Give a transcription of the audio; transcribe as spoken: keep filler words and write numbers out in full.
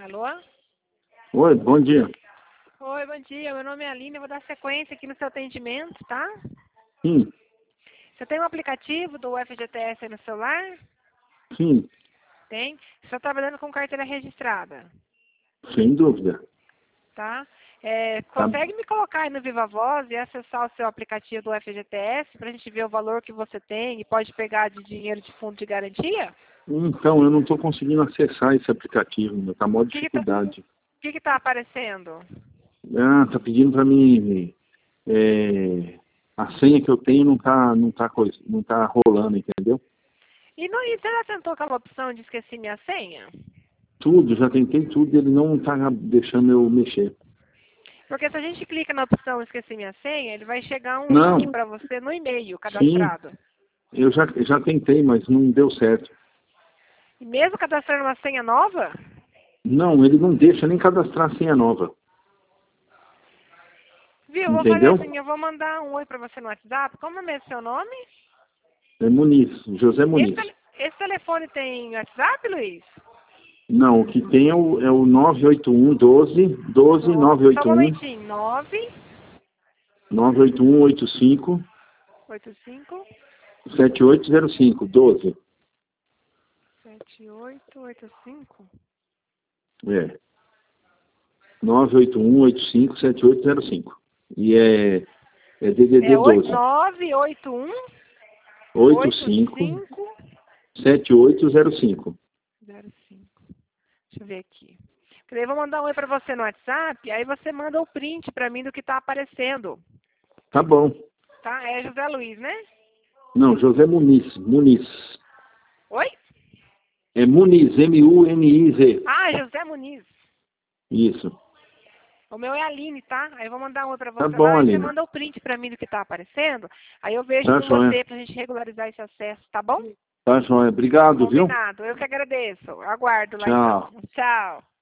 Alô? Oi, bom dia. Oi, bom dia. Meu nome é Aline. Eu vou dar sequência aqui no seu atendimento, tá? Sim, Você tem um aplicativo do F G T S aí no celular? sim, Tem? Você está trabalhando com carteira registrada, sem dúvida. tá? É, Tá. consegue me colocar aí no Viva Voz e acessar o seu aplicativo do F G T S para a gente ver o valor que você tem e pode pegar de dinheiro de fundo de garantia? Então, eu não estou conseguindo acessar esse aplicativo, está maior O que que tá, dificuldade. o que que tá aparecendo? Ah, tá pedindo para mim, é, a senha que eu tenho não tá, não tá, coisa, não tá rolando, entendeu? E, não, e você já tentou aquela opção de esqueci minha senha? Tudo, já tentei tudo, ele não tá deixando eu mexer. Porque se a gente clica na opção esqueci minha senha, ele vai chegar um Não, link para você no e-mail sim, cadastrado. eu já, já tentei, mas não deu certo. E mesmo cadastrando uma senha nova, Não, ele não deixa nem cadastrar senha nova, viu, eu vou fazer entendeu? assim, eu vou mandar um oi para você no WhatsApp. Como é mesmo seu nome? É Muniz, José Esse, Muniz. tele- esse telefone tem WhatsApp, Luiz? Não, o que tem é o, é o nove oito um, doze, doze, No, só um nove oito um, momentinho. nove nove oito um, oito cinco, oito cinco sete oito zero cinco, doze. sete oito oito cinco. É, nove oito um, oito cinco, sete oito zero cinco. E é, é D D D É doze, nove oito um oito oito cinco, cinco sete oito zero cinco. zero cinco. Deixa eu ver aqui. Daí eu vou mandar um oi para você no WhatsApp, aí você manda o print para mim do que está aparecendo. Tá bom. Tá? É José Luiz, né? Não, José Muniz, Muniz. Oi? É Muniz, M U N I Z. Ah, José Muniz. Isso. O meu é Aline, tá? Aí eu vou mandar um oi pra Tá você bom, lá e você Aline. manda o print pra mim do que tá aparecendo. Aí eu vejo Tá com joia. você pra gente regularizar esse acesso, tá bom? Tá joia. Obrigado, viu? Combinado. Eu que agradeço. Aguardo lá então. Tchau. Tchau.